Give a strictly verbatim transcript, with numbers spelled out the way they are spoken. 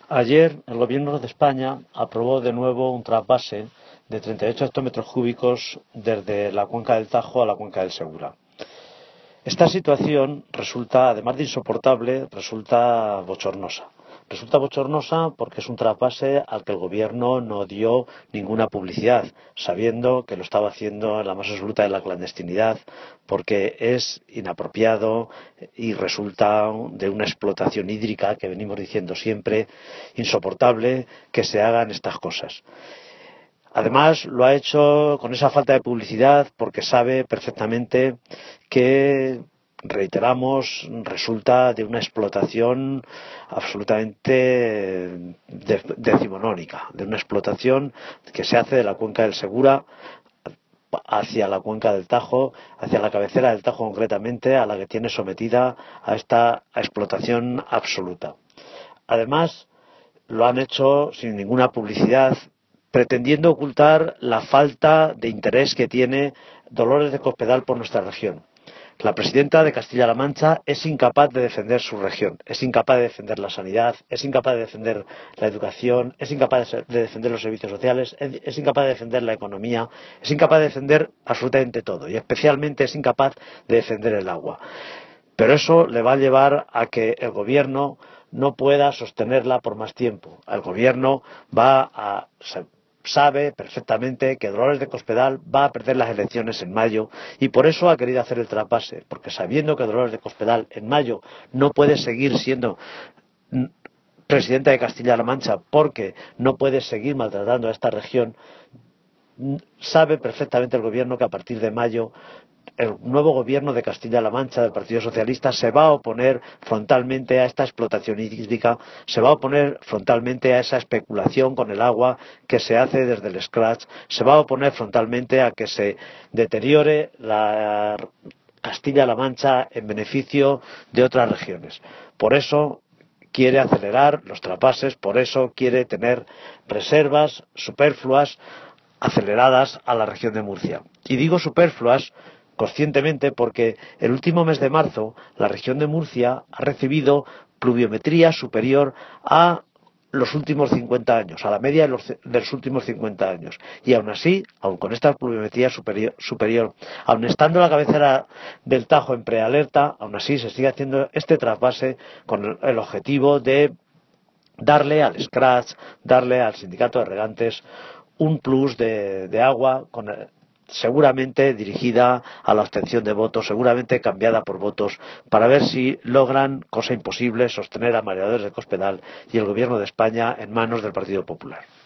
Ayer el Gobierno de España aprobó de nuevo un trasvase de treinta y ocho hectómetros cúbicos desde la cuenca del Tajo a la cuenca del Segura. Esta situación resulta, además de insoportable, resulta bochornosa. Resulta bochornosa porque es un trasvase al que el Gobierno no dio ninguna publicidad, sabiendo que lo estaba haciendo en la más absoluta de la clandestinidad, porque es inapropiado y resulta de una explotación hídrica que venimos diciendo siempre, insoportable que se hagan estas cosas. Además, lo ha hecho con esa falta de publicidad porque sabe perfectamente que, reiteramos, resulta de una explotación absolutamente decimonónica, de una explotación que se hace de la cuenca del Segura hacia la cuenca del Tajo, hacia la cabecera del Tajo concretamente, a la que tiene sometida a esta explotación absoluta. Además, lo han hecho sin ninguna publicidad, pretendiendo ocultar la falta de interés que tiene Dolores de Cospedal por nuestra región. La presidenta de Castilla-La Mancha es incapaz de defender su región, es incapaz de defender la sanidad, es incapaz de defender la educación, es incapaz de defender los servicios sociales, es incapaz de defender la economía, es incapaz de defender absolutamente todo y especialmente es incapaz de defender el agua. Pero eso le va a llevar a que el Gobierno no pueda sostenerla por más tiempo. El Gobierno va a... sabe perfectamente que Dolores de Cospedal va a perder las elecciones en mayo y por eso ha querido hacer el trasvase, porque sabiendo que Dolores de Cospedal en mayo no puede seguir siendo presidenta de Castilla-La Mancha porque no puede seguir maltratando a esta región, sabe perfectamente el Gobierno que a partir de mayo el nuevo Gobierno de Castilla-La Mancha del Partido Socialista se va a oponer frontalmente a esta explotación hídrica, se va a oponer frontalmente a esa especulación con el agua que se hace desde el scratch, se va a oponer frontalmente a que se deteriore la Castilla-La Mancha en beneficio de otras regiones. Por eso quiere acelerar los trasvases, por eso quiere tener reservas superfluas aceleradas a la región de Murcia. Y digo superfluas conscientemente porque el último mes de marzo la región de Murcia ha recibido pluviometría superior a los últimos cincuenta años, a la media de los, de los últimos cincuenta años. Y aún así, aun con esta pluviometría superior, superior, aun estando la cabecera del Tajo en prealerta, aún así se sigue haciendo este trasvase con el, el objetivo de darle al Scratch, darle al sindicato de regantes un plus de, de agua con el, seguramente dirigida a la obtención de votos, seguramente cambiada por votos, para ver si logran, cosa imposible, sostener a María Dolores de Cospedal y el Gobierno de España en manos del Partido Popular.